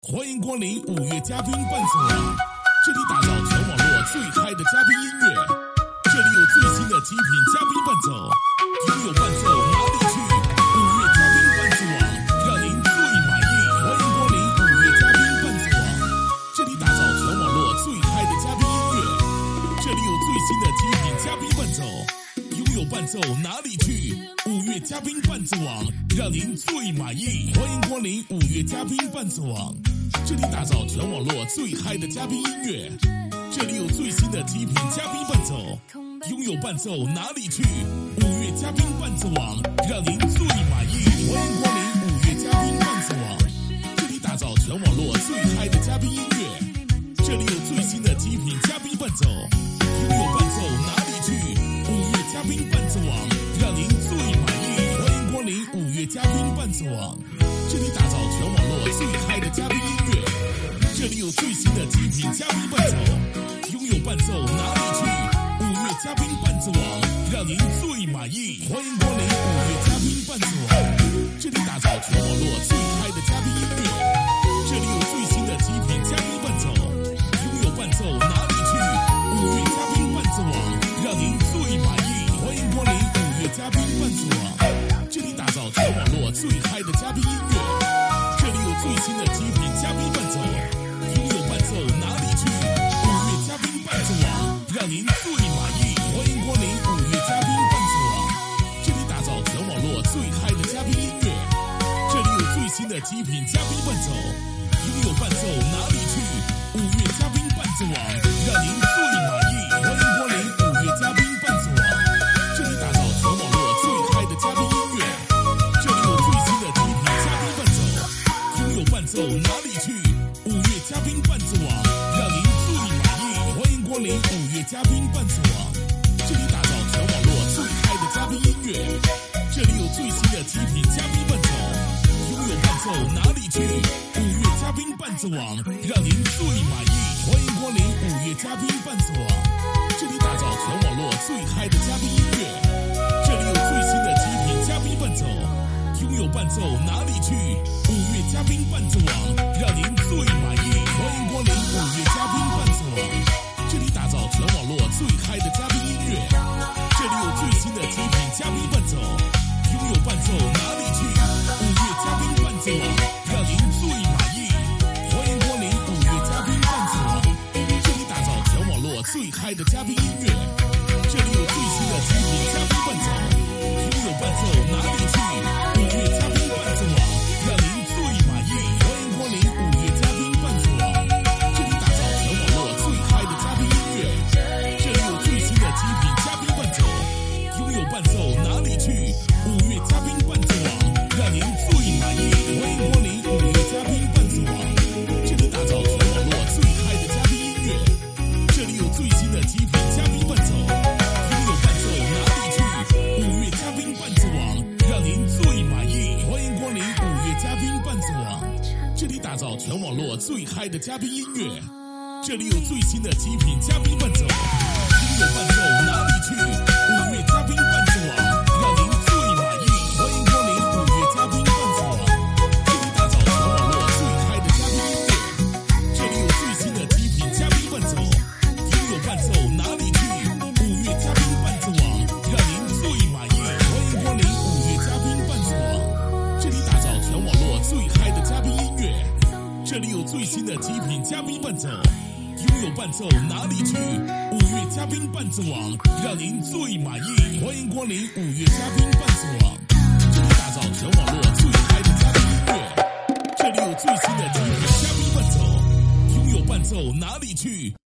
欢迎光临五月嘉宾伴奏网，这里打造全网络最嗨的嘉宾音乐，这里有最新的极品嘉宾伴奏，拥有伴奏哪里去？五月嘉宾伴奏网，让您最满意。欢迎光临五月嘉宾伴奏网，这里打造全网络最嗨的嘉宾音乐，这里有最新的极品嘉宾伴奏，拥有伴奏哪里去？五月嘉宾伴奏网，让您最满意。欢迎光临五月嘉宾伴奏网，这里打造全网络最嗨的嘉宾音乐，这里有最新的极品嘉宾伴奏，拥有伴奏哪里去？五月嘉宾伴奏网，让您最满意。欢迎光临五月嘉宾伴奏网，这里打造全网络最嗨的嘉宾音乐，这里有最新的极品嘉宾伴奏，拥有伴奏哪里去？五月嘉宾伴奏网，让您最满意。欢迎光临五月嘉宾伴奏网，这里打造全网络最嗨的嘉宾音乐，这里有最新的极品嘉宾伴奏，拥有伴奏哪里去？五月嘉宾伴奏网，让您最满意。欢迎光临五月嘉宾伴奏网，这里打造全网络最嗨的嘉宾音乐，这里有最新的极品嘉宾伴奏，拥有伴奏哪里去？五月嘉宾伴奏网，让您最满意。欢迎光临五月嘉宾伴奏网，这里打造全网络最嗨的嘉宾音乐，这里有最新的极品嘉宾伴奏，拥有伴奏哪里去？五月嘉宾伴奏网，让您最满意。欢迎光临五月嘉宾伴奏网，这里打造全网络最嗨的嘉宾音乐，这里有最新的极品嘉宾伴奏，拥有伴奏哪里去？五月嘉宾伴奏网，让您最满意。欢迎光临五月嘉宾伴奏网，这里打造全网络最嗨的嘉宾音乐，这里有最新的极品嘉宾伴奏，拥有伴奏哪里去？五月嘉宾伴奏网，让您最满意。欢迎光临五月嘉宾伴奏网，这里打造全网络最嗨的嘉宾音乐，这里有最新的极品嘉宾伴奏，拥有伴奏哪里去？五月嘉宾伴奏网，让您最满意。欢迎光临五月嘉宾伴奏网，这里打造全网络最嗨的嘉宾音乐，这里有最新的极品嘉宾伴奏，拥有伴奏哪里去？五月嘉宾伴奏网，让您最满意。欢迎光临五月嘉宾伴奏网，这里打造全网络最嗨的嘉宾音乐，这里有最新的极品嘉宾伴奏，拥有伴奏哪里去？五月嘉宾伴奏网，让您最满意。欢迎光临五月嘉宾伴奏网，这里打造全网络最嗨的嘉宾音乐，这里有最新的极品嘉宾伴奏，拥有伴奏哪里去？五月嘉宾伴奏网，让您最满意。欢迎光临五月嘉宾伴奏网，这里打造全网络最嗨的嘉宾音乐，这里有最新的极品嘉宾伴奏，拥有伴奏哪里去？五月嘉宾伴奏网，让您最满意。欢迎光临五月嘉宾伴奏网，这里打造全网络最嗨的嘉宾音乐，这里有最新的极品嘉宾伴奏，拥有伴奏哪里去？五月嘉宾伴奏网，让您最满意。欢迎光临五月嘉宾伴奏网，这里打造全网络最嗨的嘉宾音乐，这里有最新的极品嘉宾伴奏，拥有伴奏哪里去？五月嘉宾伴奏网，让您最满意。欢迎光临五月嘉宾伴奏网，这里打造全网络最嗨的嘉宾音乐，这里有最新的极品嘉宾伴奏，拥有伴奏哪里去？五月嘉宾伴奏网，让您最满意。欢迎光临五月嘉宾伴奏网，这里打造全网络最嗨的嘉宾音乐，这里有最新的极品嘉宾伴奏，拥有伴奏哪里去？五月嘉宾伴奏网，让您最满意。欢迎光临五月嘉宾伴奏网，这里打造全网络最嗨的嘉宾音乐，这里有最新的极品嘉宾伴奏，拥有伴奏哪里去？